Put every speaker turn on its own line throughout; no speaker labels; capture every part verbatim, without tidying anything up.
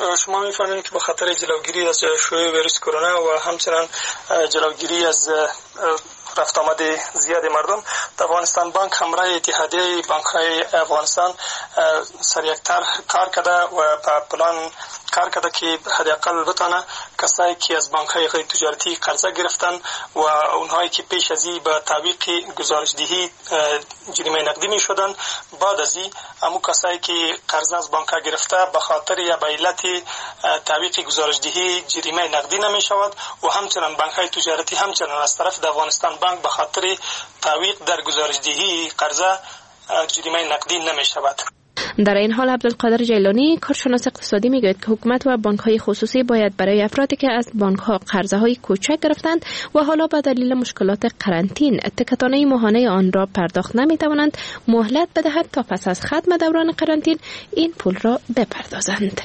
شما می‌فرمایید که به خاطر جلوگیری از شیوع ویروس کرونا و همچنین جلوگیری از رفت آمد زیاد مردم، در افغانستان بانک همراه اتحادیه بانک‌های افغانستان سریعتر کار کرده و پلان کار کرده که حداقل بتانه کسایی که از بانک‌های غیر تجارتی قرضه گرفتن و اونهایی که پیش از این به تعویق گزارشدهی جریمه نقدی می شدن، بعد از این همون کسایی که قرضه از بانک‌ها گرفته به خاطر یا به علت تعویق گزارشدهی جریمه نقدی نمی شود و همچنین بانک‌های تجارتی همچنین از طرف د افغانستان بانک به خاطر تعویق در گزارشدهی قرضه جریمه نقدی نمی شود.
در این حال عبدالقادر جیلانی کارشناس اقتصادی میگوید که حکومت و بانک‌های خصوصی باید برای افرادی که از بانک‌ها قرضه‌های کوچک گرفتند و حالا به دلیل مشکلات قرنطین تکتانه ماهانه آن را پرداخت نمی‌توانند مهلت بدهد تا پس از ختم دوران قرنطین این پول را بپردازند.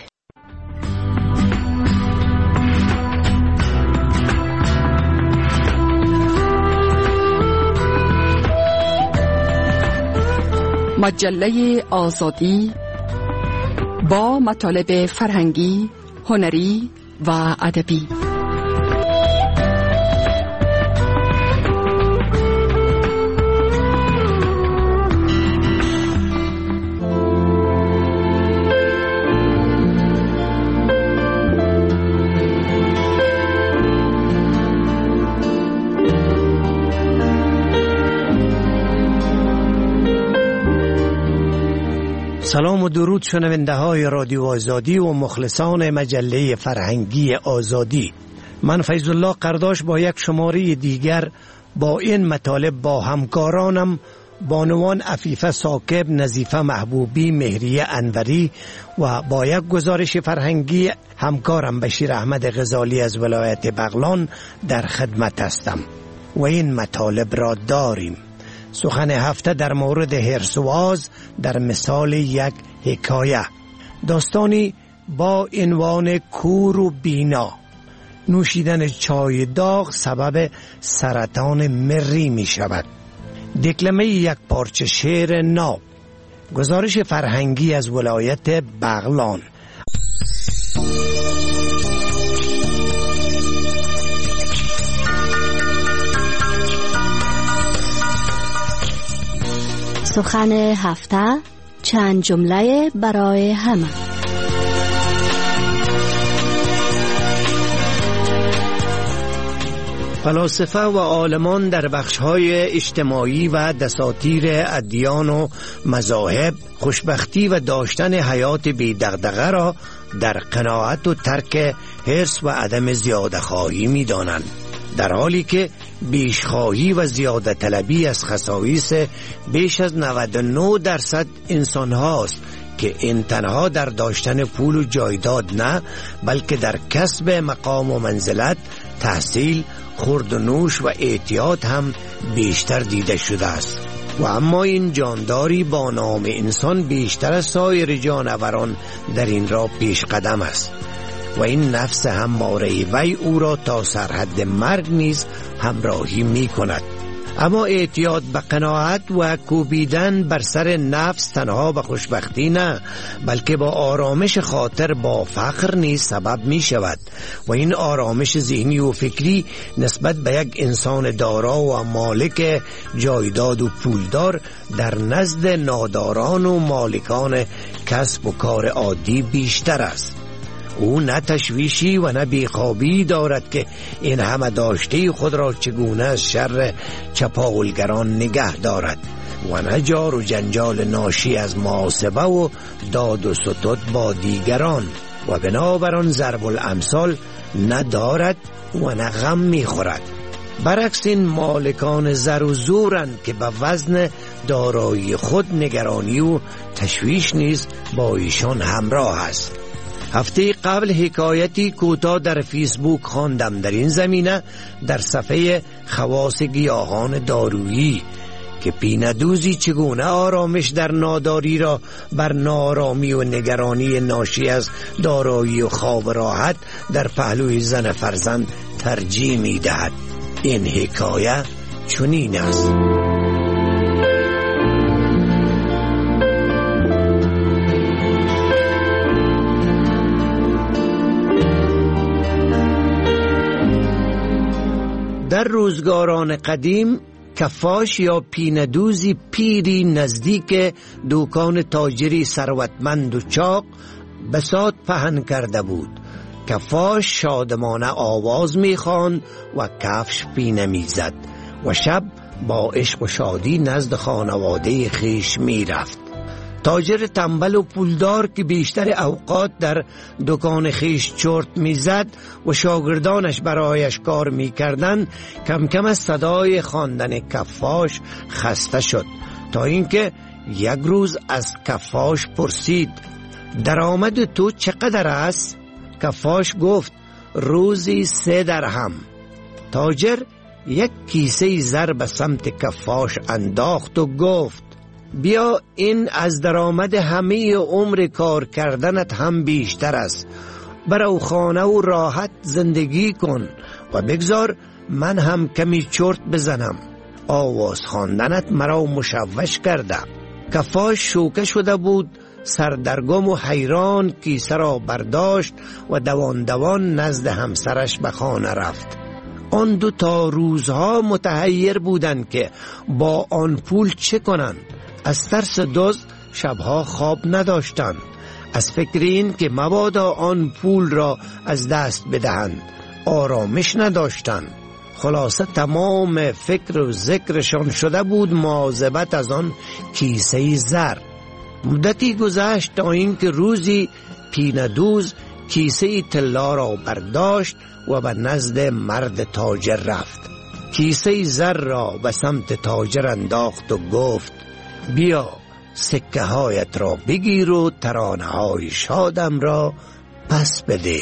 مجله آزادی با مطالب فرهنگی، هنری و ادبی.
سلام و درود شنونده های رادیو آزادی و مخلصان مجله فرهنگی آزادی. من فیض الله قرداش با یک شماره دیگر با این مطالب با همکارانم بانوان عفیفه ثاقب، نظیفه محبوبی، مهریه انوری و با یک گزارش فرهنگی همکارم بشیر احمد غزالی از ولایت بغلان در خدمت هستم و این مطالب را داریم. سخن هفته در مورد هرسواز در مثال یک حکایه، داستانی با عنوان کور و بینا. نوشیدن چای داغ سبب سرطان مری می شود. دکلمه یک پارچه شعر ناب. گزارش فرهنگی از ولایت بغلان.
سخن هفته، چند جمله برای همه.
فلاسفه و عالمان در بخش‌های اجتماعی و دساتیر ادیان و مذاهب خوشبختی و داشتن حیات بی دغدغه را در قناعت و ترک حرص و عدم زیاده خواهی می دانند، در حالی که بیشخواهی و زیاده طلبی از خصایص بیش از نود و نه درصد انسان هاست که این تنها در داشتن پول و جایداد نه، بلکه در کسب مقام و منزلت، تحصیل، خورد و نوش و اعتیاد هم بیشتر دیده شده است. و اما این جانداری با نام انسان بیشتر از سایر جانوران در این را پیش قدم است و این نفس همواره وی او را تا سرحد مرگ نیز همراهی می کند. اما اعتیاد به قناعت و کوبیدن بر سر نفس تنها به خوشبختی نه، بلکه با آرامش خاطر با فقر نیز سبب می شود و این آرامش ذهنی و فکری نسبت به یک انسان دارا و مالک جایداد و پولدار در نزد ناداران و مالکان کسب و کار عادی بیشتر است. او نه تشویشی و نه بیخوابی دارد که این همه داشته خود را چگونه از شر چپاولگران نگه دارد و نه جار و جنجال ناشی از محاسبه و داد و ستد با دیگران و بنابراین ضرب الامثال ندارد و نه غم میخورد. برعکس این مالکان زر و زورند که به وزن دارایی خود نگرانی و تشویش نیز با ایشان همراه است. هفته قبل حکایتی کوتاه در فیسبوک خواندم در این زمینه در صفحه خواص گیاهان دارویی که پیندوزی چگونه آرامش در ناداری را بر نارامی و نگرانی ناشی از دارایی و خواب راحت در پهلوی زن فرزند ترجیح می دهد. این حکایه چنین است: در روزگاران قدیم کفاش یا پیندوزی پیری نزدیک دکان تاجری ثروتمند و چاق بساط پهن کرده بود. کفاش شادمانه آواز می‌خواند و کفش پینه می‌زد و شب با عشق و شادی نزد خانواده خیش می‌رفت. تاجر تنبل و پولدار که بیشتر اوقات در دکان خیش چرت میزد و شاگردانش برایش کار میکردند، کم کم از صدای خواندن کفاش خسته شد، تا اینکه یک روز از کفاش پرسید درآمد تو چقدر است؟ کفاش گفت روزی سه درهم. تاجر یک کیسه زر به سمت کفاش انداخت و گفت بیا این از درآمد همه عمر کار کردنت هم بیشتر است. برو خانه و راحت زندگی کن و بگذار من هم کمی چرت بزنم. آواز خواندنت مرا مشوش کرده. کفاش شوکه شده بود، سردرگم و حیران کیسه را برداشت و دوان دوان نزد همسرش به خانه رفت. آن دو تا روزها متحیر بودند که با آن پول چه کنند. از ترس دزد شبها خواب نداشتند، از فکر این که مبادا آن پول را از دست بدهند آرامش نداشتند. خلاصه تمام فکر و ذکرشان شده بود مواظبت از آن کیسه زر. مدتی گذشت تا اینکه روزی پیندوز کیسه طلا را برداشت و به نزد مرد تاجر رفت. کیسه زر را به سمت تاجر انداخت و گفت بیا سکه هایت را بگیر و ترانه های شادم را پس بده.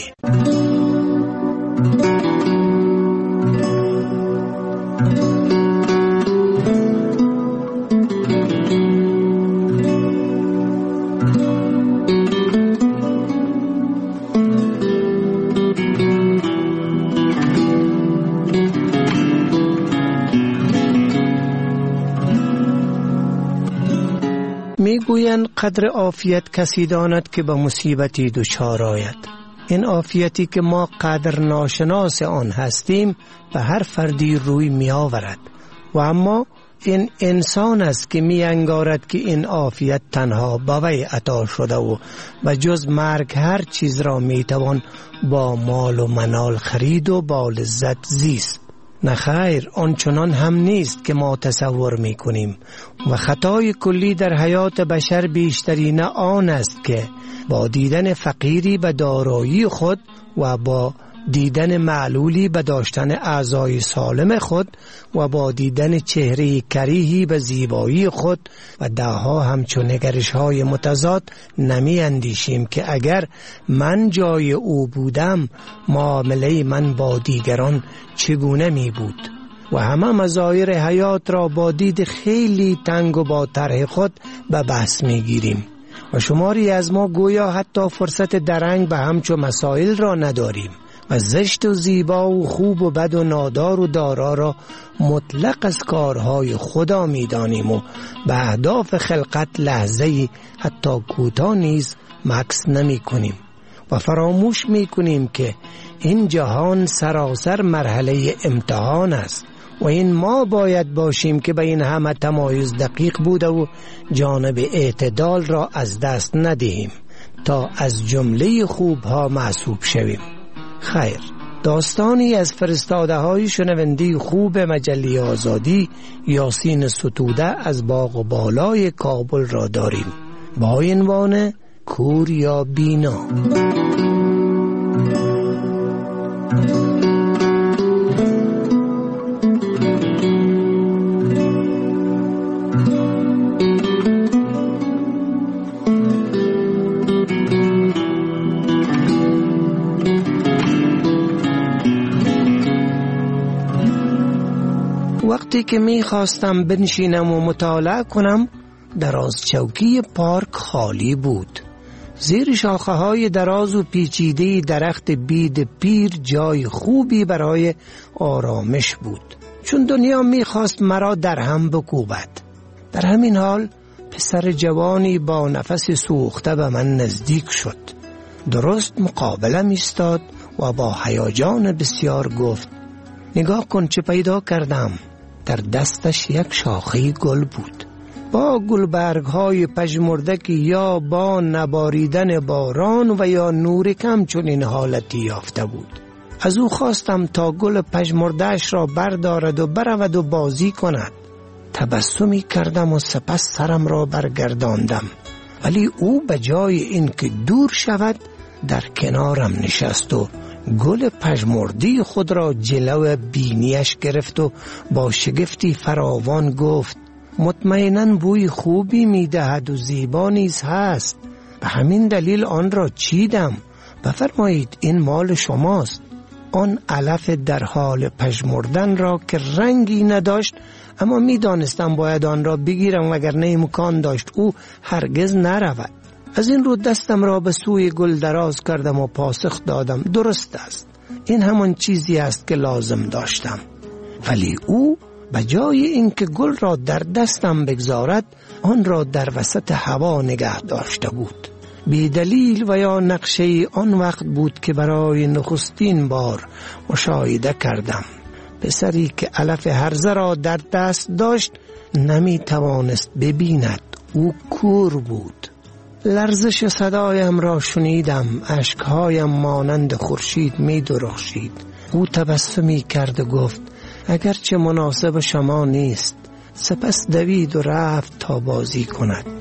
میگویند قدر عافیت کسی داند که به مصیبتی دچار آید. این عافیتی که ما قدر ناشناس آن هستیم به هر فردی روی می آورد و اما این انسان است که می انگارد که این عافیت تنها به وی عطا شده و به جز مرگ هر چیز را می توان با مال و منال خرید و با لذت زیست. نه خیر، آنچنان هم نیست که ما تصور می کنیم و خطای کلی در حیات بشر بیشترین آن است که با دیدن فقیری به دارایی خود و با دیدن معلولی به داشتن اعضای سالم خود و با دیدن چهره کریهی به زیبایی خود و دهها همچون نگرش های متضاد نمی اندیشیم که اگر من جای او بودم معامله من با دیگران چگونه می بود و همه مظاهر حیات را با دید خیلی تنگ و با طرح خود به بحث می گیریم و شماری از ما گویا حتی فرصت درنگ به همچون مسائل را نداریم و زشت و زیبا و خوب و بد و نادار و دارا را مطلق از کارهای خدا می دانیم و به اهداف خلقت لحظه‌ای حتی کوتاه نیز مکث نمی کنیم و فراموش می کنیم که این جهان سراسر مرحله امتحان است و این ما باید باشیم که به این همه تمایز دقیق بوده و جانب اعتدال را از دست ندهیم تا از جمله خوبها محسوب شویم. خیر، داستانی از فرستاده های شنونده خوب مجله آزادی یاسین ستوده از باغ و بالای کابل را داریم با عنوان کور یا بینا. وقتی که می خواستم بنشینم و مطالعه کنم دراز چوکی پارک خالی بود. زیر شاخه های دراز و پیچیده درخت بید پیر جای خوبی برای آرامش بود، چون دنیا می خواست مرا در هم بکوبد. در همین حال پسر جوانی با نفس سوخته به من نزدیک شد. درست مقابلم ایستاد و با هیجان بسیار گفت نگاه کن چه پیدا کردم. در دستش یک شاخه گل بود با گلبرگ های پژمرده که یا با نباریدن باران و یا نور کم چون این حالتی یافته بود. از او خواستم تا گل پژمرده‌اش را بردارد و برود و بازی کند. تبسمی کردم و سپس سرم را برگرداندم، ولی او به جای این که دور شود در کنارم نشست و گل پژمردی خود را جلو بینیش گرفت و با شگفتی فراوان گفت: مطمئناً بوی خوبی می‌دهد و زیبا نیز هست، به همین دلیل آن را چیدم. بفرمایید این مال شماست. آن علف در حال پژمردن را که رنگی نداشت، اما می‌دانستم باید آن را بگیرم وگرنه امکان داشت او هرگز نرود. از این رو دستم را به سوی گل دراز کردم و پاسخ دادم: درست است، این همان چیزی است که لازم داشتم. ولی او به جای اینکه گل را در دستم بگذارد، آن را در وسط هوا نگه داشته بود. بی دلیل و یا نقشه آن وقت بود که برای نخستین بار مشاهده کردم. پسری که علف هرزه را در دست داشت نمی توانست ببیند، او کور بود. لرزش صدایم را شنیدم، اشکهایم مانند خورشید می درخشید. او تبسمی کرد و گفت: اگرچه مناسب شما نیست. سپس دوید و رفت تا بازی کند.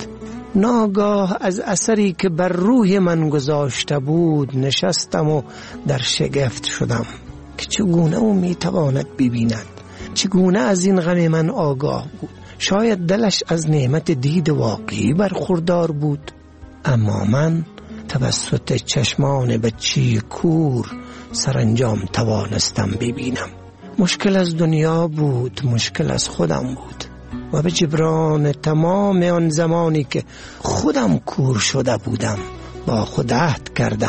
ناگاه از اثری که بر روح من گذاشته بود نشستم و در شگفت شدم که چگونه او می تواند ببیند، چگونه از این غم من آگاه بود. شاید دلش از نعمت دید واقعی برخوردار بود، اما من توسط چشمان بچی کور سرانجام توانستم ببینم. مشکل از دنیا بود، مشکل از خودم بود و به جبران تمام آن زمانی که خودم کور شده بودم با خود عهد کردم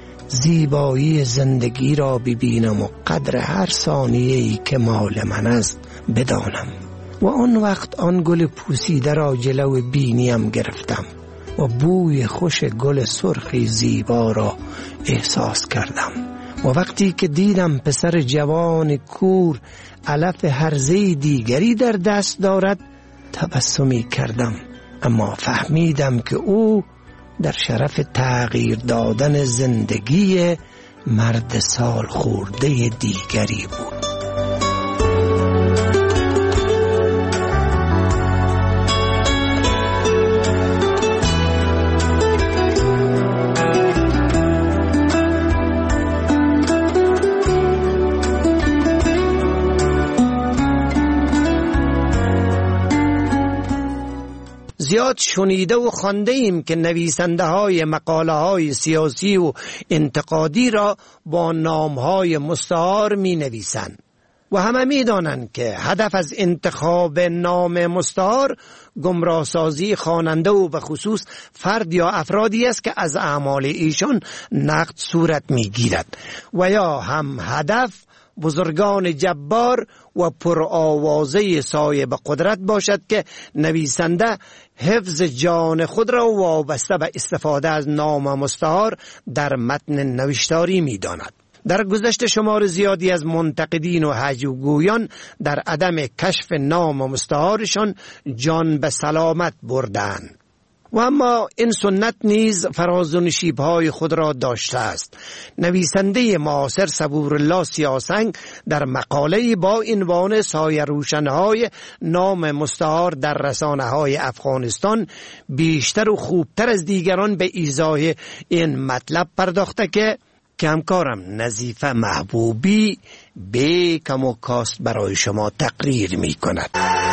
زیبایی زندگی را ببینم و قدر هر ثانیه‌ای که مال من است بدانم. و آن وقت آن گل پوسیده را جلو بینیم گرفتم و بوی خوش گل سرخی زیبا را احساس کردم. و وقتی که دیدم پسر جوان کور علف هرزه دیگری در دست دارد تبسمی کردم، اما فهمیدم که او در شرف تغییر دادن زندگی مرد سال خورده دیگری بود. زیاد شنیده و خوانده ایم که نویسنده های مقاله های سیاسی و انتقادی را با نام های مستعار می نویسند و همه می دانند که هدف از انتخاب نام مستعار گمراه سازی خواننده و به خصوص فرد یا افرادی است که از اعمال ایشان نقد صورت می گیرد و یا هم هدف بزرگان جبار و پرآوازه صاحب قدرت باشد که نویسنده حفظ جان خود را وابسته به استفاده از نام مستعار در متن نوشتاری می داند. در گذشته شمار زیادی از منتقدین و هجوگویان در عدم کشف نام مستعارشان جان به سلامت بردند. و اما این سنت نیز فراز و نشیب‌های خود را داشته است. نویسنده معاصر صبورالله سیاسنگ در مقاله با عنوان سایه روشن‌های نام مستعار در رسانه‌های افغانستان بیشتر و خوبتر از دیگران به ایضاح این مطلب پرداخته که همکارم نظیفه محبوبی به کم و کاست برای شما تقریر می کند.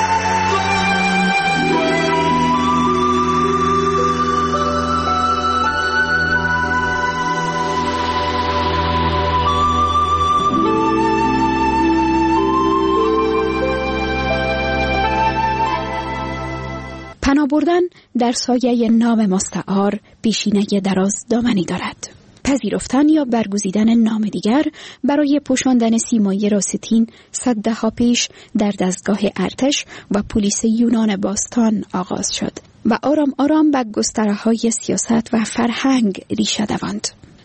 پناه بردن در سایه نام مستعار پیشینه دراز دامنی دارد. پذیرفتن یا برگزیدن نام دیگر برای پوشاندن سیمایی راستین صدها پیش در دستگاه ارتش و پلیس یونان باستان آغاز شد و آرام آرام به گستره‌های سیاست و فرهنگ ریشه دواند.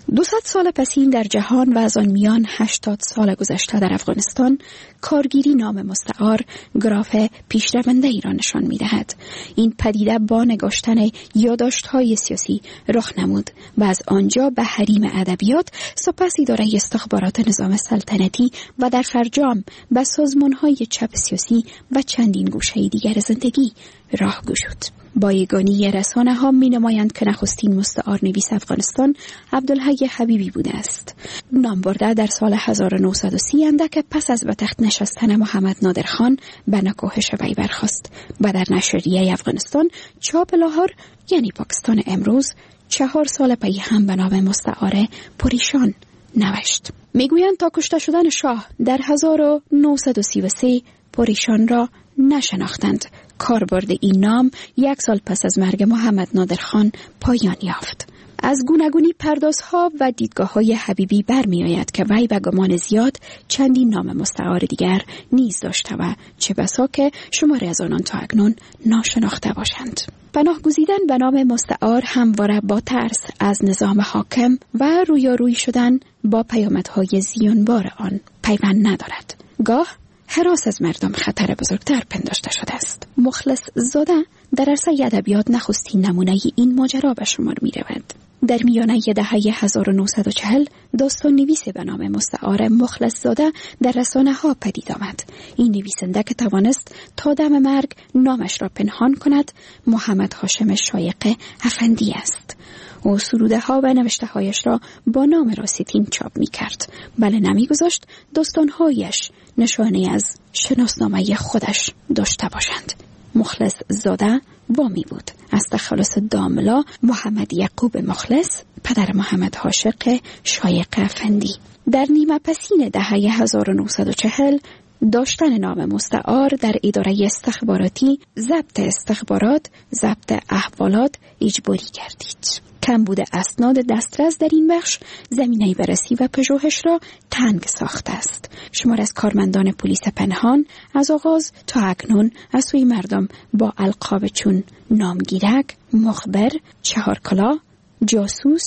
دوصد سال پسین در جهان و از آن میان هشتاد سال گذشته در افغانستان کارگیری نام مستعار گراف پیشرونده ای را نشان می‌دهد. این پدیده با نگاشتن یادداشت‌های سیاسی رخ نمود و از آنجا به حریم ادبیات، سپس اداره استخبارات نظام سلطنتی و در فرجام به سازمان‌های چپ سیاسی و چندین گوشه دیگر زندگی راه گشود. با یگانی رسانه ها می نمایند که نخستین مستعار نویس افغانستان عبدالحی حبیبی بوده است. نام برده در سال هزار و نهصد و سی اندک پس از به تخت نشستن محمد نادرخان به نکوهش وی برخاست و در نشریه افغانستان چاپ لاهور یعنی پاکستان امروز چهار سال پی هم به نام مستعار پریشان نوشت. میگویند تا کشته شدن شاه در هزار و نهصد و سی و سه پریشان را نشناختند. کاربرد این نام یک سال پس از مرگ محمد نادرخان پایان یافت. از گوناگونی پردازها و دیدگاه‌های حبیبی برمی آید که وی به گمان زیاد چندین نام مستعار دیگر نیز داشته و چه بسا که شماری از آنان تا اکنون ناشناخته باشند. پناه گزیدن به نام مستعار همواره با ترس از نظام حاکم و رویارویی شدن با پیامدهای زیانبار آن پیوند ندارد. گاه هراس از مردم خطر بزرگتر پنداشته شده است. مخلص زاده در عرصه ادبیات نخستین نمونه این ماجرا به شمار می رود. در میانه دهه هزار و نهصد و چهل داستان نویس به نام مستعار مخلص زاده در رسانه ها پدید آمد. این نویسنده که توانست تا دم مرگ نامش را پنهان کند محمد هاشم شایقه افندی است. او سروده ها و نوشته هایش را با نام راستین چاپ می کرد. بله نمی گذاشت داستان هایش نشانه از شناسنامه خودش داشته باشند. مخلص زاده وامی بود. از تخلص داملا محمد یعقوب مخلص پدر محمد هاشق شایقه افندی. در نیمه پسین دهه هزار و نهصد و چهل داشتن نام مستعار در اداره استخباراتی ضبط استخبارات ضبط احوالات اجباری گردید. کم بوده اسناد دسترس در این بخش زمینه بررسی و پژوهش را تنگ ساخته است. شمار از کارمندان پلیس پنهان از آغاز تا اکنون از سوی مردم با القاب چون نامگیرک، مخبر، چهارکلا، جاسوس،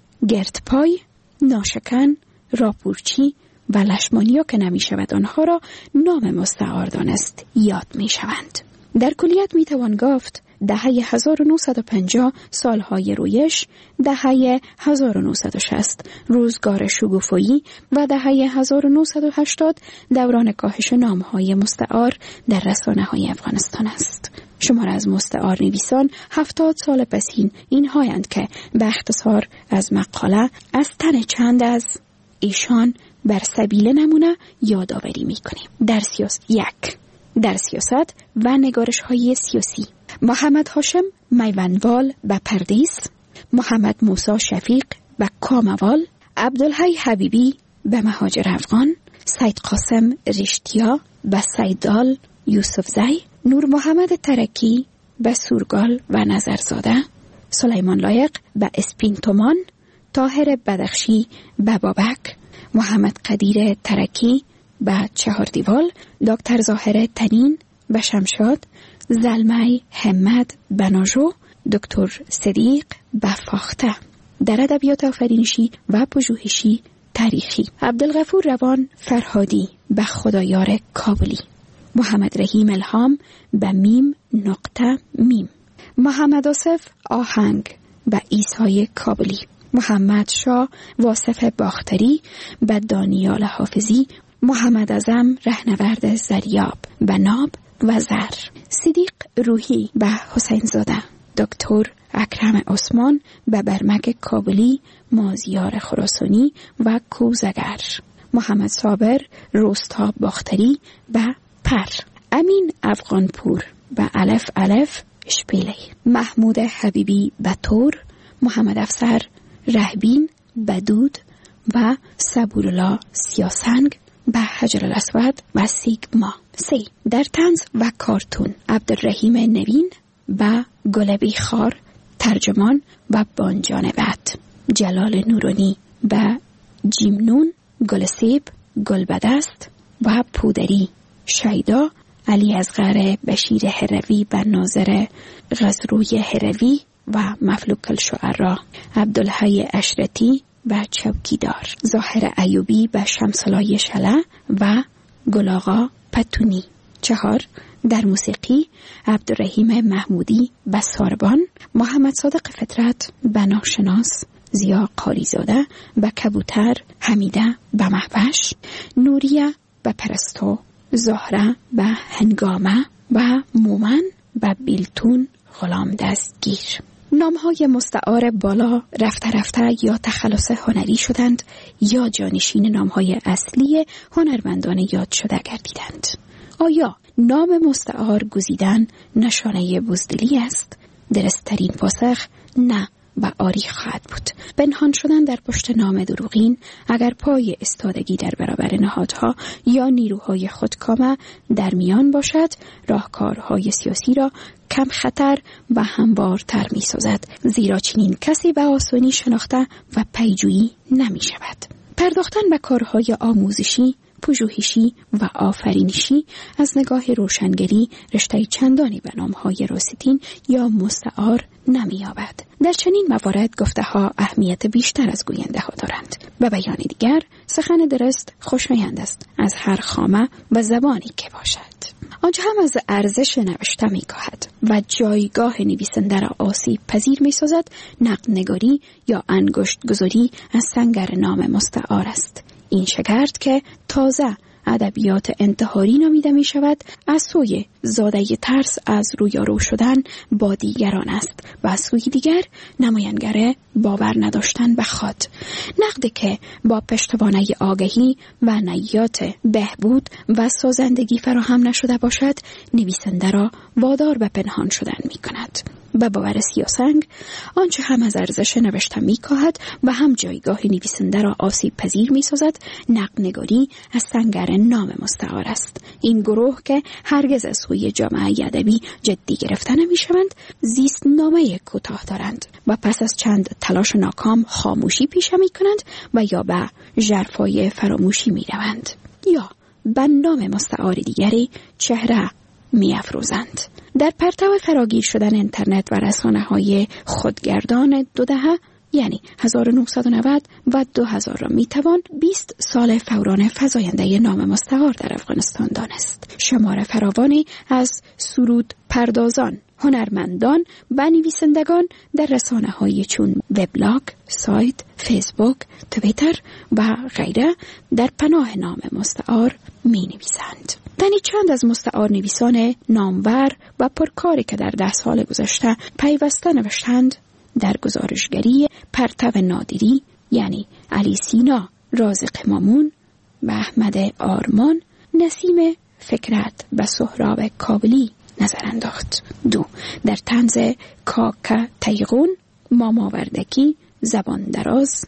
گردپای، ناشکن، راپورچی و لشمانیا که نمی شود آنها را نام مستعار دانست یاد می شوند. در کلیت می توان گفت دهه هزار و نهصد و پنجاه سالهای رویش، دهه هزار و نهصد و شصت روزگار شگوفایی و دهه هزار و نهصد و هشتاد دوران کاهش نامهای مستعار در رسانه‌های افغانستان است. شمار از مستعار نویسان هفتاد سال پسین این هایند که به اختصار از مقاله از تن چند از ایشان بر سبیل نمونه یادآوری می‌کنیم. در سیاست یک در سیاست و نگارش های سیاسی محمد هاشم میوندوال به پردیس، محمد موسی شفیق به کاموال، عبدالحی حبیبی به مهاجر افغان، سید قاسم رشتیا به سیدال یوسفزی، نور محمد ترکی به سورگال و نظرزاده، سلیمان لایق به اسپین تومان، طاهر بدخشی به بابک، محمد قدیر ترکی به چهار دیوال، دکتر ظاهر تنین به شمشاد، زلمه همت به ناجو، دکتر صدیق به فاخته. در ادبیات آفرینشی و پژوهشی تاریخی عبدالغفور روان فرهادی به خدایار کابلی، محمد رحیم الهام به میم نقطه میم، محمد آصف آهنگ به عیسی کابلی، محمد شاه واصف باختری به دانیال حافظی، محمد اعظم رهنورد زریاب به ناب و زر، صدیق روحی به حسین زاده، دکتر اکرم عثمان به برمک کابلی، مازیار خراسانی و کوزگر، محمد صابر روستا باختری به پر، امین افغانپور به الف الف شپیلی، محمود حبیبی به تور، محمد افسر رهبین به دود و صبورالله سیاسنگ به حجر الاسود و سیگما. سی در طنز و کارتون عبدالرحیم نوین به گلبی خار ترجمان و بانجان بد، جلال نورانی به جیمنون، گلسیب، گلبدست و پودری، شیدا علی اصغر بشیر هروی به ناظر غزروی هروی و مفلوک الشعراء، عبدالحی اشرتی و چوکیدار، ظاهر ایوبی و شمسالای شله و گلاغا پتونی. چهار، در موسیقی عبدالرحیم محمودی و ساربان، محمد صادق فطرت و ناشناس، زیا قاریزاده و کبوتر، حمیده و مهوش، نوریه و پرستو، زهره و هنگامه و مومن و بیلتون غلام دستگیر. نامهای مستعار بالا رفته رفته یا تخلص هنری شدند یا جانشین نامهای اصلی هنرمندان یاد شده گردیدند. آیا نام مستعار گزیدن نشانه بزدلی است؟ درست‌ترین پاسخ نه و آری خواهد بود. پنهان شدن در پشت نام دروغین اگر پای استادگی در برابر نهادها یا نیروهای خودکامه در میان باشد، راهکارهای سیاسی را کم خطر و هموارتر می سازد، زیرا چنین کسی به آسانی شناخته و پیجویی نمی شود. پرداختن به کارهای آموزشی، پژوهشی و آفرینشی از نگاه روشنگری رشته چندانی به نامهای راستین یا مستعار نمی‌یابد. در چنین موارد گفته ها اهمیت بیشتر از گوینده ها دارند. به بیان دیگر، سخن درست خوشایند است از هر خامه و زبانی که باشد. آنچه هم از ارزش نوشته می‌کاهد و جایگاه نویسنده را آسیب پذیر می‌سازد، نقدنگاری یا انگشت گذاری از سنگر نام مستعار است. این شگرد که تازه ادبیات انتحاری نامیده می شود، از سوی زاده ترس از رویارو شدن با دیگران است و از سوی دیگر نمایانگر باور نداشتن به خود. نقد که با پشتوانه آگهی و نیات بهبود و سازندگی فراهم نشده باشد، نویسنده را وادار به پنهان شدن می کند. به باور سیاسنگ، آنچه هم از ارزش نوشته می کاهد و هم جایگاه نویسنده را آسیب پذیر می سازد، نقدنگاری از سنگر نام مستعار است. این گروه که هرگز از سوی جامعه ادبی جدی گرفته نمی شوند، زیست نامه کوتاه دارند و پس از چند تلاش ناکام خاموشی پیشه می کنند و یا به ژرفای فراموشی می روند یا به نام مستعار دیگری چهره می افروزند. در پرتو فراگیر شدن اینترنت و رسانه‌های خودگردان دو دهه، یعنی هزار و نهصد و نود و دو هزار را میتوان بیست سال فوران فزاینده نام مستعار در افغانستان دانست. شمار فراوانی از سرود پردازان، هنرمندان و نویسندگان در رسانه‌های چون وبلاگ، سایت، فیسبوک، توییتر و غیره در پناه نام مستعار می نویسند. تنی چند از مستعار نویسان نامور و پرکاری که در ده سال گذشته پیوسته نوشتند در گزارشگری پرتو نادری، یعنی علی سینا، رازق مامون و احمد آرمان، نسیم فکرت و سهراب کابلی نظر انداخت. دو، در طنز کاکا تیغون، ماما وردکی، زبان دراز،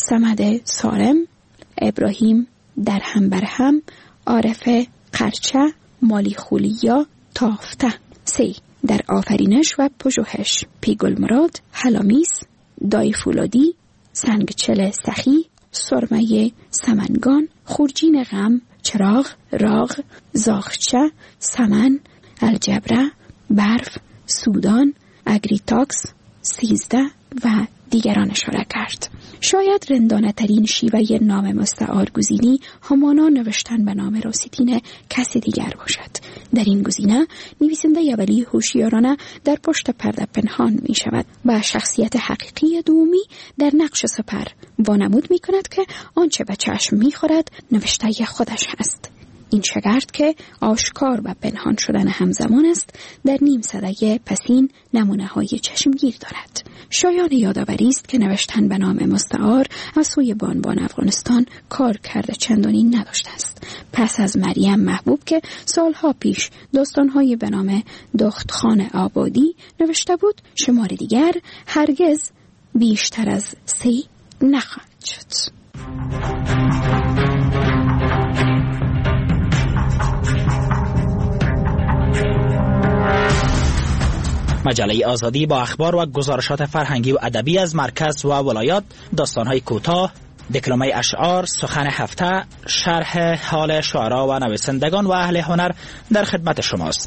صمد سارم، ابراهیم درهم برهم، عارف قرچه، مالی خولیا، تافته. سی، در آفرینش و پژوهش پیگل مراد، حلامیس، دای فولادی، سنگچل سخی، سرمه سمنگان، خورجین غم، چراغ، راغ، زاخچه، سمن، الجبره، برف، سودان، اگریتاکس، سیزده و دیگران اشاره کرد. شاید رندانه ترین شیوه نام مستعار گزینی همانا نوشتن به نام راستین کسی دیگر باشد. در این گزینه نویسنده اولی هوشیارانه در پشت پرده پنهان می شود و شخصیت حقیقی دومی در نقش سپر وانمود می کند که آنچه به چشم می خورد نوشته خودش است. این شگرد که آشکار و پنهان شدن همزمان است، در نیم سده پسین نمونه های چشمگیر دارد. شایان یادآوری است که نوشتن به نام مستعار از سوی بانوان افغانستان کار کرده چندانی نداشته است. پس از مریم محبوب که سالها پیش داستان‌های به نام دختخان آبادی نوشته بود، شمار دیگر هرگز بیشتر از سی نخواهد شد.
مجله آزادی با اخبار و گزارشات فرهنگی و ادبی از مرکز و ولایات، داستان‌های کوتاه، دکلمه اشعار، سخن هفته، شرح حال شعرا و نویسندگان و اهل هنر در خدمت شماست.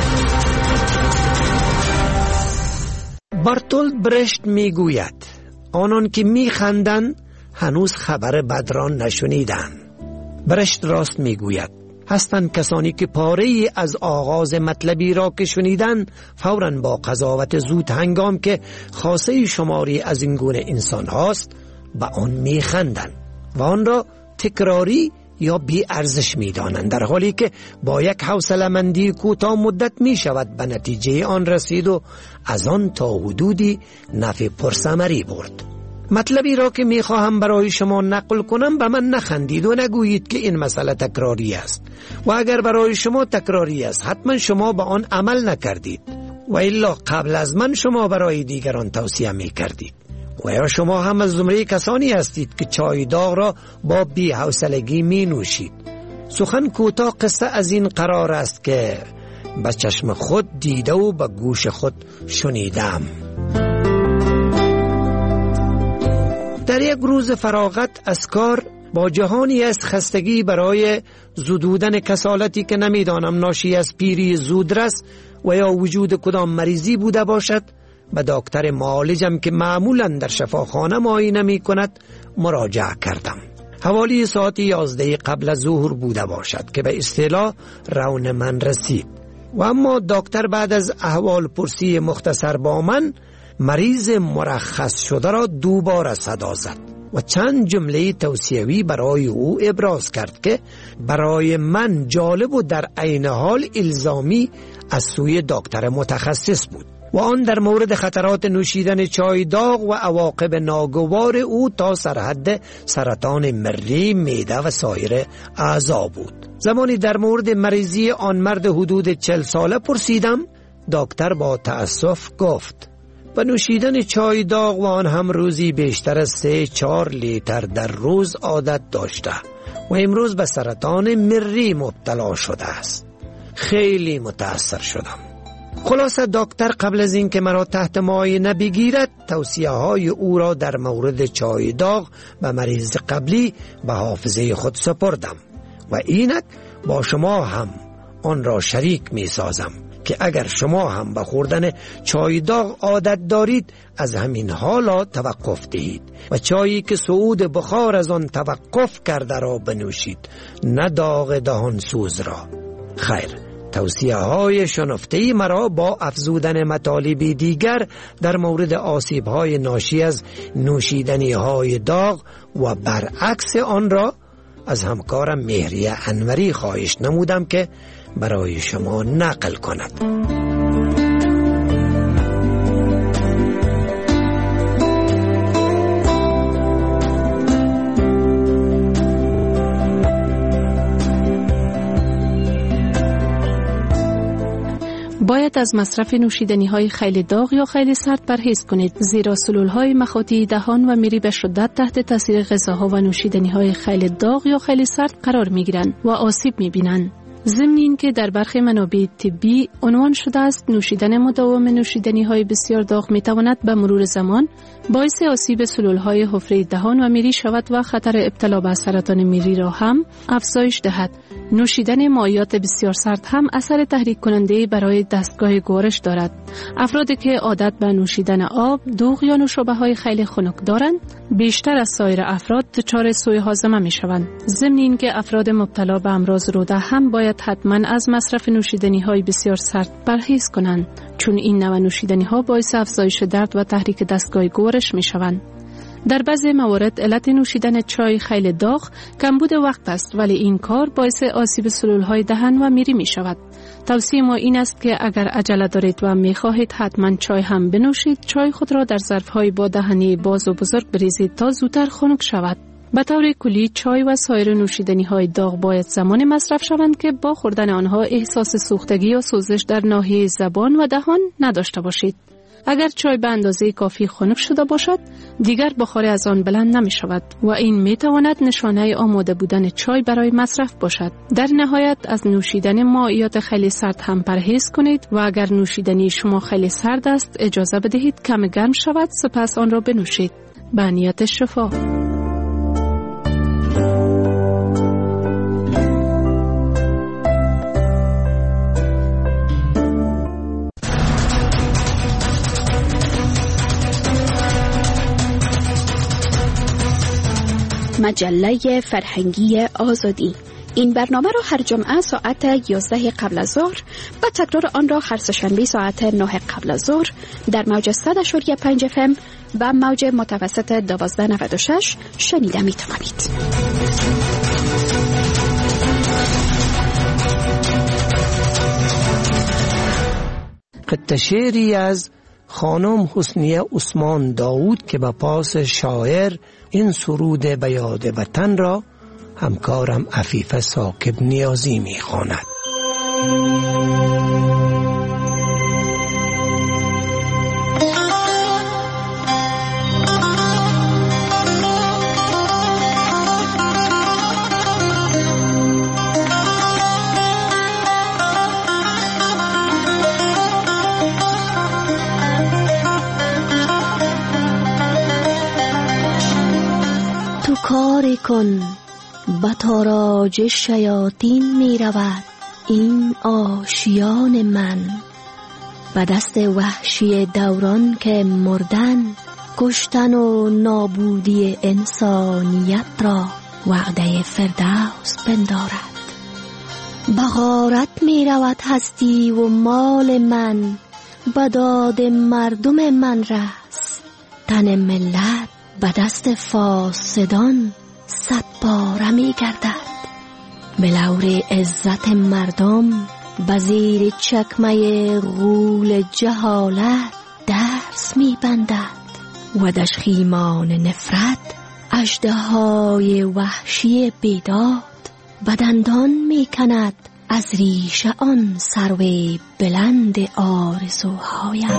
برتولت برشت میگوید آنان که میخندند هنوز خبر بد را نشنیدند. برشت راست میگوید. هستند کسانی که پاره از آغاز مطلبی را که شنیدن فوراً با قضاوت زود هنگام که خاصه شماری از این گونه انسان هاست با آن میخندند و آن را تکراری یا بی ارزش می دانند، در حالی که با یک حوصله‌مندی کوتاه مدت می شود به نتیجه آن رسید و از آن تا حدودی نفع پرثمری برد. مطلبی را که می خواهم برای شما نقل کنم به من نخندید و نگویید که این مسئله تکراری است و اگر برای شما تکراری است حتما شما به آن عمل نکردید و الا قبل از من شما برای دیگران توصیه می کردید. و یا شما هم از زمره کسانی هستید که چای داغ را با بی حوصلگی می نوشید. سخن کوتاه قصه از این قرار است که به چشم خود دیده و به گوش خود شنیدم. در یک روز فراغت از کار با جهانی از خستگی برای زدودن کسالتی که نمیدانم ناشی از پیری زودرس و یا وجود کدام مریضی بوده باشد به دکتر معالجم که معمولاً در شفاخانه معاینه می کند مراجعه کردم. حوالی ساعت یازده قبل از ظهر بوده باشد که به اصطلاح رون من رسید و اما دکتر بعد از احوال پرسی مختصر با من مریض مرخص شده را دوباره صدا زد و چند جمله توصیوی برای او ابراز کرد که برای من جالب و در عین حال الزامی از سوی دکتر متخصص بود و آن در مورد خطرات نوشیدن چای داغ و عواقب ناگوار او تا سرحد سرطان مری، معده و سایر اعضا بود. زمانی در مورد مریضی آن مرد حدود چل ساله پرسیدم، دکتر با تأسف گفت و نوشیدن چای داغ و آن هم روزی بیشتر از سه چهار لیتر در روز عادت داشته و امروز به سرطان مری مبتلا شده است. خیلی متأثر شدم. خلاصه دکتر قبل از این که مرا تحت معاینه بگیرد توصیه های او را در مورد چای داغ به مریض قبلی به حافظه خود سپردم و اینک با شما هم آن را شریک می سازم که اگر شما هم به خوردن چای داغ عادت دارید از همین حالا توقف دهید و چایی که صعود بخار از آن توقف کرده را بنوشید، نه داغ دهان سوز را. خیر، توصیه های شنفته مرا با افزودن مطالب دیگر در مورد آسیب های ناشی از نوشیدنی های داغ و برعکس آن را از همکارم مهریه انوری خواهش نمودم که برای شما نقل کند.
باید از مصرف نوشیدنی های خیلی داغ یا خیلی سرد پرهیز کنید، زیرا سلول های مخاطی دهان و میری به شدت تحت تاثیر غذاها و نوشیدنی های خیلی داغ یا خیلی سرد قرار می گیرند و آسیب می بینند. ضمن این که در برخی منابع طبی عنوان شده است نوشیدن مداوم نوشیدنی های بسیار داغ می تواند به مرور زمان باعث آسیب سلول های حفره دهان و میری شود و خطر ابتلا به سرطان میری را هم افزایش دهد. نوشیدن مایعات بسیار سرد هم اثر تحریک کننده برای دستگاه گوارش دارد. افرادی که عادت به نوشیدن آب، دوغ یا نوشابه های خیلی خنک دارند بیشتر از سایر افراد دچار سوء هاضمه می شوند. ضمن این که افراد مبتلا به امراض روده هم باید حتما از مصرف نوشیدنی های بسیار سرد پرهیز کنند، چون این نوع نوشیدنی ها باعث افزایش درد و تحریک دستگاه گوارش می شوند. در بعضی موارد علت نوشیدن چای خیلی داغ کمبود وقت است، ولی این کار باعث آسیب سلول های دهان و میری می شود. توصیه ما این است که اگر عجله دارید و می خواهید حتما چای هم بنوشید، چای خود را در ظرف های با دهنی باز و بزرگ بریزید تا زودتر خنک شود. به طور کلی چای و سایر نوشیدنی های داغ باید زمان مصرف شوند که با خوردن آنها احساس سوختگی یا سوزش در ناحیه زبان و دهان نداشته باشید. اگر چای به اندازه کافی خنک شده باشد، دیگر بخار از آن بلند نمی شود و این می تواند نشانه آماده بودن چای برای مصرف باشد. در نهایت از نوشیدن مایعات خیلی سرد هم پرهیز کنید و اگر نوشیدنی شما خیلی سرد است، اجازه بدهید کم گرم شود، سپس آن را بنوشید. به نیت شفا.
مجله فرهنگی آزادی. این برنامه را هر جمعه ساعت یازده قبل از ظهر و تکرار آن را هر سه‌شنبه ساعت نه قبل از ظهر در موج صد و پنج اف ام و موج متوسط دوازده نود و شش شنیده می توانید.
قطعه شعری از خانم حسنیه عثمان داود که به پاس شاعر این سرود به یاد وطن را همکارم عفیفه ثاقب نیازی می خواند.
تو کاری کن به تاراج شیاطین می رود این آشیان من، به دست وحشی دوران که مردن، کشتن و نابودی انسانیت را وعده فردوس پندارد. به غارت می رود هستی و مال من، به داد مردم من رس، تن ملت به دست فاسدان صد باره می گردد. به لور عزت مردم به زیر چکمه غول جهالت درس می بندد و دشخیمان نفرت اژدهای وحشی بیداد به دندان می کند از ریشه آن سرو بلند آرزوهایم.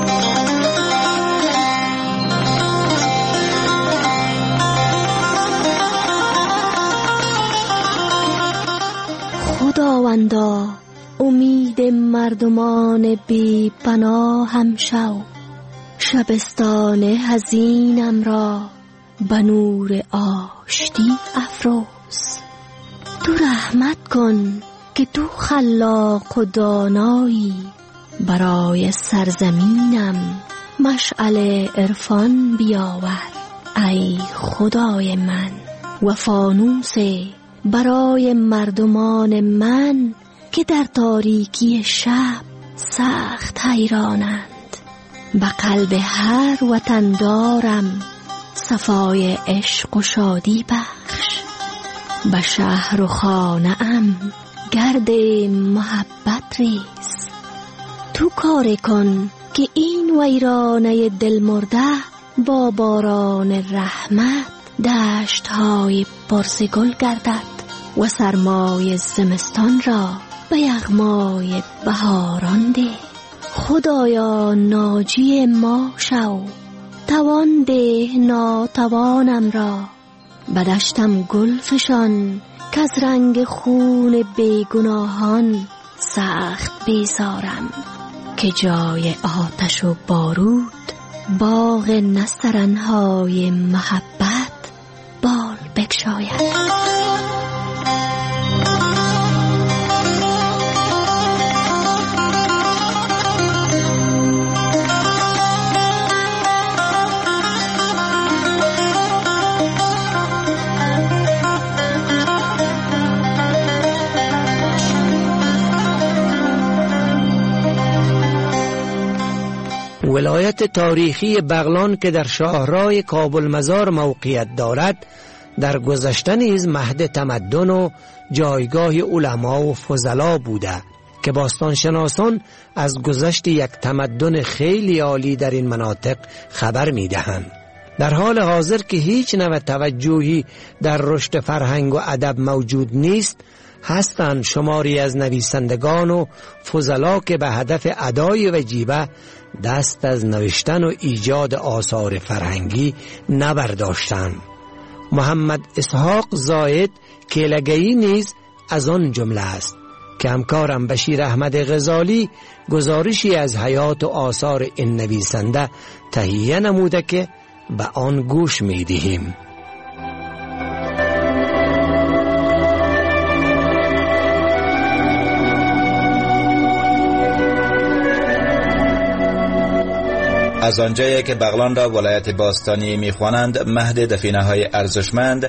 خداوندا امید مردمان بی پناهم شو، شبستان حزینم را به نور آشتی افروز. تو رحمت کن که تو خلاق و دانایی، برای سرزمینم مشعل عرفان بیاور ای خدای من، و فانوس برای مردمان من که در تاریکی شب سخت حیرانند. به قلب هر وطندارم صفای عشق و شادی بخش، به شهر و خانه ام گرد محبت ریز. تو کار کن که این ویرانه دل مرده با باران رحمت دشت های پرسگل گردد و سرمای زمستان را به یغمای بهاران ده. خدایا ناجی ما شو، توان ده ناتوانم را، به دشتم گل فشان که از رنگ خون بیگناهان سخت بیزارم، که جای آتش و بارود باغ نسترنهای محبت بال بگشاید.
ولایت تاریخی بغلان که در شاهراه کابل مزار موقعیت دارد، در گذشته نیز مهد تمدن و جایگاه علما و فضلا بوده که باستانشناسان از گذشت یک تمدن خیلی عالی در این مناطق خبر می دهند. در حال حاضر که هیچ نوع توجهی در رشد فرهنگ و ادب موجود نیست، هستند شماری از نویسندگان و فضلا که به هدف ادای وجیبه دست از نوشتن و ایجاد آثار فرهنگی نبرداشتند. محمد اسحاق زاید کیلگئی نیز از آن جمله است که همکارم بشیر احمد غزالی گزارشی از حیات و آثار این نویسنده تهیه نموده که به آن گوش می دهیم.
از آنجایی که بغلان را ولایت باستانی می‌خوانند، مهد دفینه‌های ارزشمند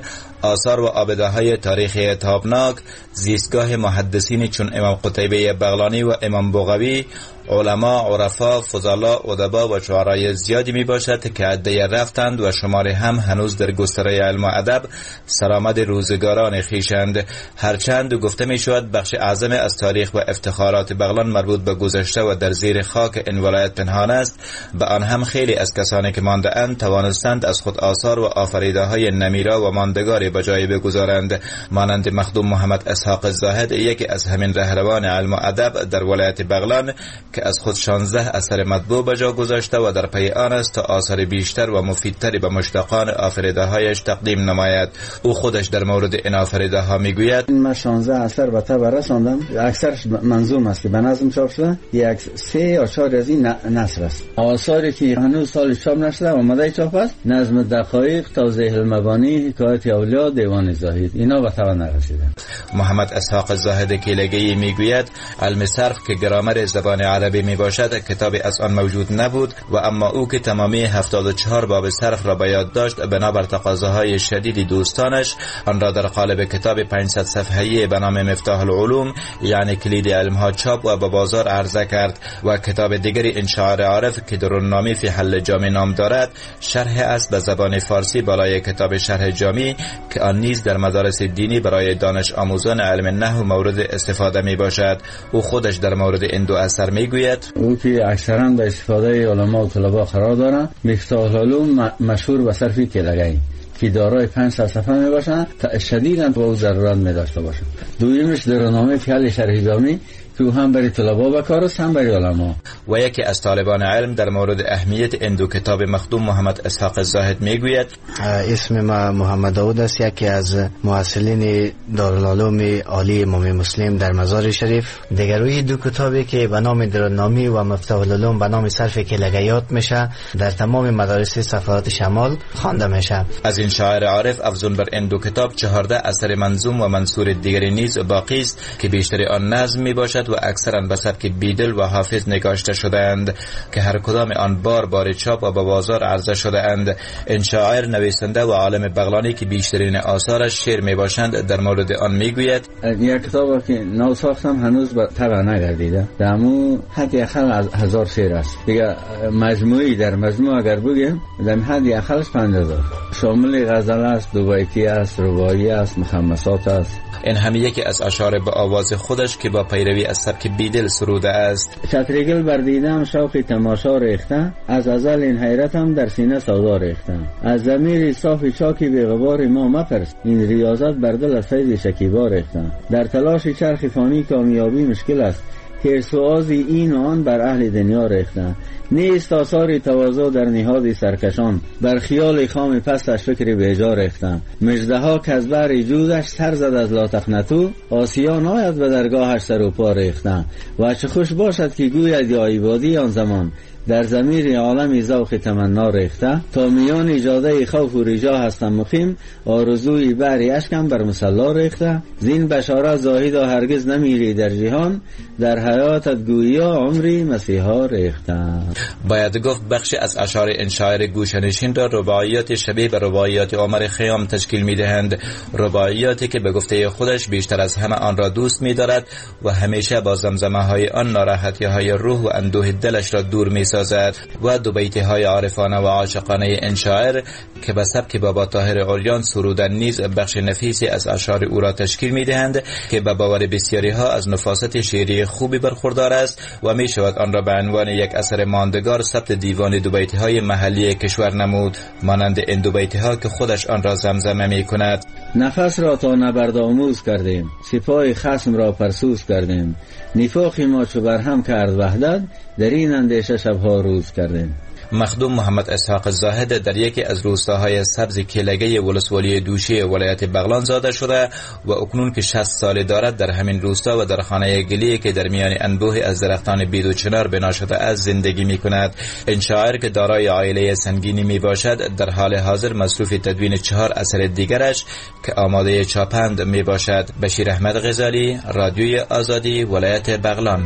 آثار و آبده‌های تاریخی تابناک، زیستگاه محدثین چون امام قتیبه بغلانی و امام بغوی، علما، عرفا، فضلا، ادبا و شعرای زیادی می باشد که عده رفتند و شماری هم هنوز در گستره علم و ادب سرآمد روزگاران خویشند. هرچند گفته می شود بخش اعظم از تاریخ و افتخارات بغلان مربوط به گذشته و در زیر خاک این ولایت پنهان است، به آن هم خیلی از کسانی که مانده اند توانستند از خود آثار و آفریده های نمیرا و ماندگاری به جای بگذارند، مانند مخدوم محمد اسحاق زاهد، یکی از همین رهروان علم و ادب در ولایت بغلان که از خود شانزده اثر مطبوع به جا گذاشته و در پی آن است تا آثار بیشتر و مفیدتری به مشتاقان آفریده هایش تقدیم نماید. او خودش در مورد این آفریده ها میگوید:
من شانزده اثر به تبع رساندم، اکثرش منظوم است که به نظم چاپ شده، یک سه یا چهار از این نثر است. آثاری که هنوز سال چاپ نشده آماده چاپ است: نظم دقایق، توضیح المبانی، حکایت اولیاء، دیوان زاهد، اینا به تبع نرسیدند.
محمد اسحاق زاهد کیلگی میگوید علم صرف که گرامر زبان عربی می باشد کتابی از آن موجود نبود و اما او که تمامی هفتاد و چهار باب صرف را به یاد داشت، بنابر تقاضاهای شدید دوستانش آن را در قالب کتاب پانصد صفحه‌ای به نام مفتاح العلوم یعنی کلید علمها چاپ و به بازار عرضه کرد و کتاب دیگری انشعار عارف که دروننامی فی حل جامی نام دارد شرح است به زبان فارسی بالای کتاب شرح جامی که آن نیز در مدارس دینی برای دانش آموزان علم نحو مورد استفاده می باشد. او خودش در مورد این دو اثر می گوید:
او که اکثرا به استفاده علما و طلبا قرار دارند، مفتاح العلوم مشهور به صرفی کیلگی که دارای پنج صفحه می باشند تا شدیداً به او ضرورت می داشته باشند. دویمش دروننامه فی حل شرح جامی که هم برای طلبا و کار است هم برای علما.
و یکی از طالبان علم در مورد اهمیت این دو کتاب مخدوم محمد اسحاق زاهد میگوید:
اسم ما محمد داود است، یکی از مؤسسین دارالعلوم عالی امام مسلم در مزار شریف. دیگروی دو کتابی که به نام دروننامی و مفتاح العلوم به نام صرف کیلگیات میشه در تمام مدارس صفحات شمال خوانده میشه.
از این شاعر عارف افزون بر این دو کتاب چهارده اثر منظوم و منثور دیگری نیز باقی است که بیشتر آن نظم می باشد و اکثرا به سبک بیدل و حافظ نگاشته شده‌اند که هر کدام آن بار بار چاپ و به بازار عرضه شده‌اند. این شاعر نویسنده و عالم بغلانی که بیشترین آثارش شعر می باشند در مورد آن می گوید:
یک کتابی که نو ساختم هنوز به طبع نگردیده، دمو حتی اقل از هزار شعر است. دیگه مجموعی در مجموع اگر بگیم در حد اقلش پنجاه هزار، شامل غزل است، دوبیتی است، رباعی است، مخمسات است.
این هم یکی از اشعار با آواز خودش که با پیروی از سبک بیدل سروده است:
چتریگل بردیدم شوق تماشا ریختم، از ازل این حیرتم در سینه سودا ریختم. از ضمیر صافی چاکی به غبار ما مپرس، این ریاضت بر دل از فیض شکیبا ریختم. در تلاش چرخ فانی کامیابی مشکل است، که سوازی این و آن بر اهل دنیا ریختم. نیست آثار تواضع در نهاد سرکشان، بر خیال خام پستش فکر بیجا ریختم. مژده ها که از بر جودش سر زد از لا تقنطوا، آسیا ناید به درگاهش سر و پا ریختم. و چه خوش باشد که گوید یا عبادی آن زمان، در ضمیر عالمی ذوق تمنا ریخته. تا میان اجاده خوف و رجا هستم مقیم، آرزوی بری اشکم بر مصلا ریخته. زین بشارت زاهدا هرگز نمیری در جهان، در حیاتت گویا عمری مسیحا ریخته.
باید گفت بخشی از اشعار این شاعر گوشنشین را رباعیات شبیه به رباعیات عمر خیام تشکیل میدهند، رباعیاتی که به گفته خودش بیشتر از همه آن را دوست می‌دارد و همیشه با زمزمه های آن ناراحتی های روح و اندوه دلش را دور می‌سازد. و دو بیت های عارفانه و عاشقانه این شاعر که به سبک بابا طاهر عریان سرودن نیز بخش نفیسی از اشعار او را تشکیل می‌دهند که به باور بسیاری ها از نفاست شعری خوبی برخوردار است و می شود آن را به عنوان یک اثر ماندگار ثبت دیوان دو بیت های محلی کشور نمود، مانند این دو بیت ها که خودش آن را زمزمه می کند:
نفس را تا نبرد آموز کردیم، سپاه خصم را پرسوز کردیم. نفاق ما چو برهم کرد وحدت، در این اندیشه شبها روز کردیم.
مخدوم محمد اسحاق زاهد در یکی از روستاهای سبز کیلگی ولسوالی دوشی ولایت بغلان زاده شده و اکنون که شصت سال دارد در همین روستا و در خانه گلی که در میان انبوه از درختان بید و چنار بنا شده است زندگی می کند. این شاعر که دارای عائله سنگینی می باشد در حال حاضر مصروف تدوین چهار اثر دیگرش که آماده چاپند می باشد. بشیر احمد غزالی، رادیوی آزادی، ولایت بغلان.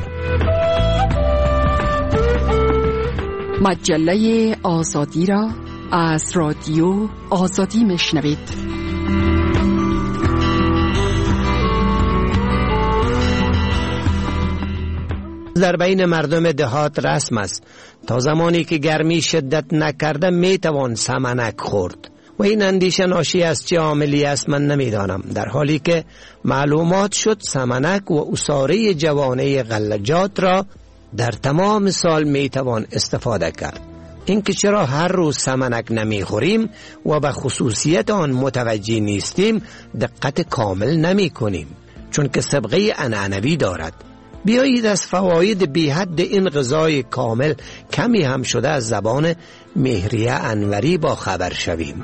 مجله آزادی را از رادیو آزادی میشنوید.
در بین مردم دهات رسم است تا زمانی که گرمی شدت نکرده می توان سمنک خورد و این اندیشه ناشی از چه عاملی است من نمیدانم، در حالی که معلومات شد سمنک و عصاره جوانه غلجات را در تمام سال می توان استفاده کرد. اینکه چرا هر روز سمنک نمی خوریم و به خصوصیت آن متوجه نیستیم دقت کامل نمی کنیم، چون که سابقه عنعنوی دارد. بیایید از فواید بی حد این غذای کامل کمی هم شده از زبان مهریه انوری با خبر شویم.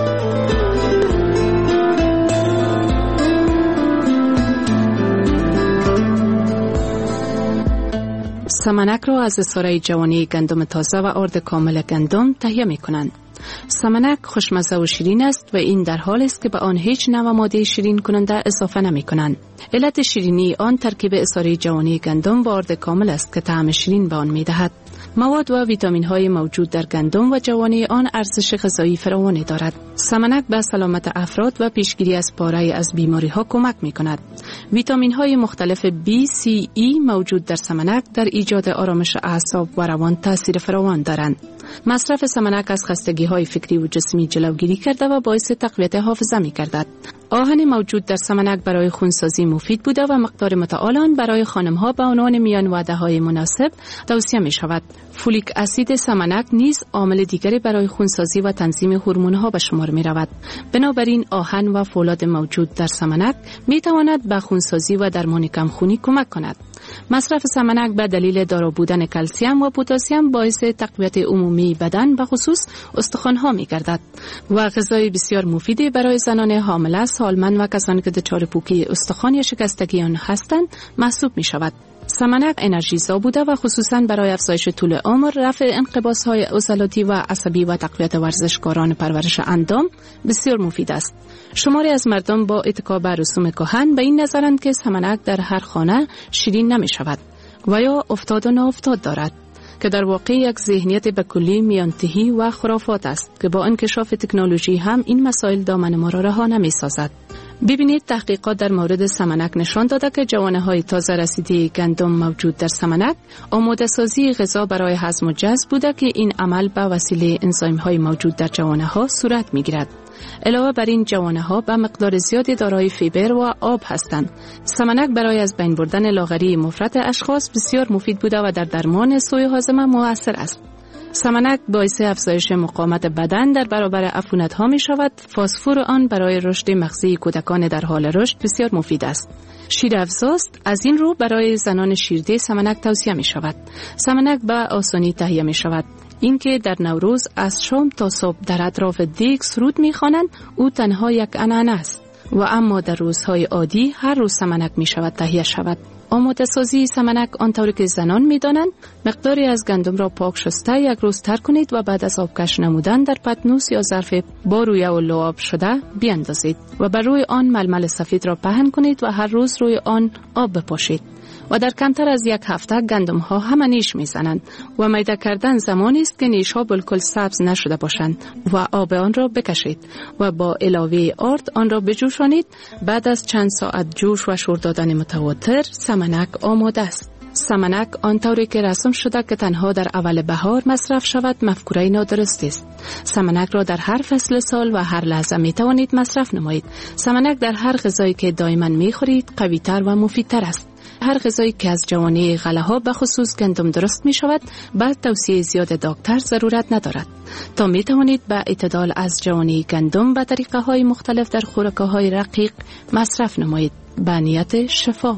سمنک را از عصاره جوانی گندم تازه و آرد کامل گندم تهیه می کنند. سمنک خوشمزه و شیرین است و این در حال است که به آن هیچ نوع ماده شیرین کننده اضافه نمی کنند. علت شیرینی آن ترکیب عصاره جوانی گندم و آرد کامل است که طعم شیرین به آن می دهد. مواد و ویتامین های موجود در گندم و جوانی آن ارزش غذایی فراوانی دارد. سمنک به سلامت افراد و پیشگیری از پاره از بیماری ها کمک می کند. ویتامین های مختلف بی، سی، ای موجود در سمنک در ایجاد آرامش اعصاب و روان تاثیر فراوان دارند. مصرف سمنک از خستگی های فکری و جسمی جلوگیری کرده و باعث تقویت حافظه می گردد. آهن موجود در سمنک برای خونسازی مفید بوده و مقدار متعال آن برای خانم‌ها به عنوان میان وعده‌های مناسب توصیه می شود. فولیک اسید سمنک نیز عامل دیگری برای خونسازی و تنظیم هورمون‌ها به شمار می رود. بنابراین آهن و فولاد موجود در سمنک می تواند به خونسازی و درمان کمخونی کمک کند. مصرف سمنک به دلیل دارا بودن کلسیم و پتاسیم باعث تقویت عمومی بدن به خصوص استخوان‌ها می گردد و غذای بسیار مفیدی برای زنان حامله، سالمند و کسانی که دچار پوکی استخوان یا شکستگی آن هستند محسوب می شود. سمنک انرژیزا بوده و خصوصاً برای افزایش طول عمر، رفع انقباض‌های عضلاتی و عصبی و تقویت ورزشکاران پرورش اندام بسیار مفید است. شماری از مردم با اتکا به رسوم کهن به این نظرند که سمنک در هر خانه شیرین نمی شود و یا افتاد و ناافتاد دارد، که در واقع یک ذهنیت به کلی میانتهی و خرافات است که با انکشاف تکنولوژی هم این مسائل دامن ما را رها نمی سازد. ببینید تحقیقات در مورد سمنک نشان داده که جوانه‌های تازه رسیده گندم موجود در سمنک آماده سازی غذا برای هضم و جذب بوده که این عمل به وسیله انزایم‌های موجود در جوانه‌ها صورت می‌گیرد. علاوه بر این جوانه‌ها به مقدار زیادی دارای فیبر و آب هستند. سمنک برای از بین بردن لاغری مفرط اشخاص بسیار مفید بوده و در درمان سوء هاضمه مؤثر است. سمنک باعث افزایش مقاومت بدن در برابر عفونت‌ها می شود. فسفر آن برای رشد مغزی کودکان در حال رشد بسیار مفید است. شیرافزاست، از این رو برای زنان شیرده سمنک توصیه می شود. سمنک به آسانی تهیه می شود. اینکه در نوروز از شام تا صبح در اطراف دیگ سرود می خوانند او تنها یک عنعنه است و اما در روزهای عادی هر روز سمنک می شود تهیه شود. آماده سازی سمنک آنطوری که زنان می دانند، مقداری از گندم را پاک شسته یک روز تر کنید و بعد از آبکش نمودن در پتنوس یا ظرف با رویه و لعاب شده بیاندازید و بر روی آن ململ سفید را پهن کنید و هر روز روی آن آب بپاشید و در کمتر از یک هفته گندم ها همه نیش می زنند و میده کردن زمانی است که نیش ها بالکل سبز نشده باشند و آب آن را بکشید و با علاوه آرد آن را بجوشانید. بعد از چند ساعت جوش و شور دادن متواتر سمنک آماده است. سمنک آنطوری که رسم شده که تنها در اول بهار مصرف شود مفکوره نادرست است. سمنک را در هر فصل سال و هر لحظه می توانید مصرف نمایید. سمنک در هر غذایی که دائما می خورید قوی تر و مفیدتر است. هر غذایی که از جوانه غله ها به خصوص گندم درست می شود بعد توصیه زیاد دکتر ضرورت ندارد. تا می توانید به اعتدال از جوانه گندم به طریقه های مختلف در خوراک های رقیق مصرف نمایید به نیت شفا.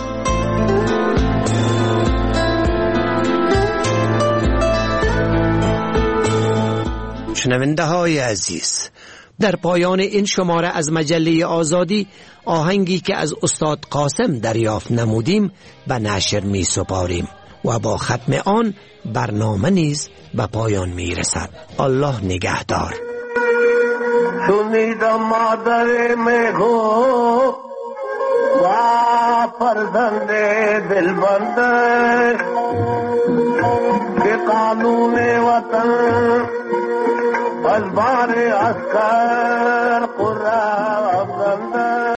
شنونده های عزیز، در پایان این شماره از مجله آزادی آهنگی که از استاد قاسم دریافت نمودیم به نشر می سپاریم و با ختم آن برنامه نیز به پایان می رسد. الله نگهدار.
شنیدم مادر میگو و فرزند دلبند که قانون وطن از بار عسکر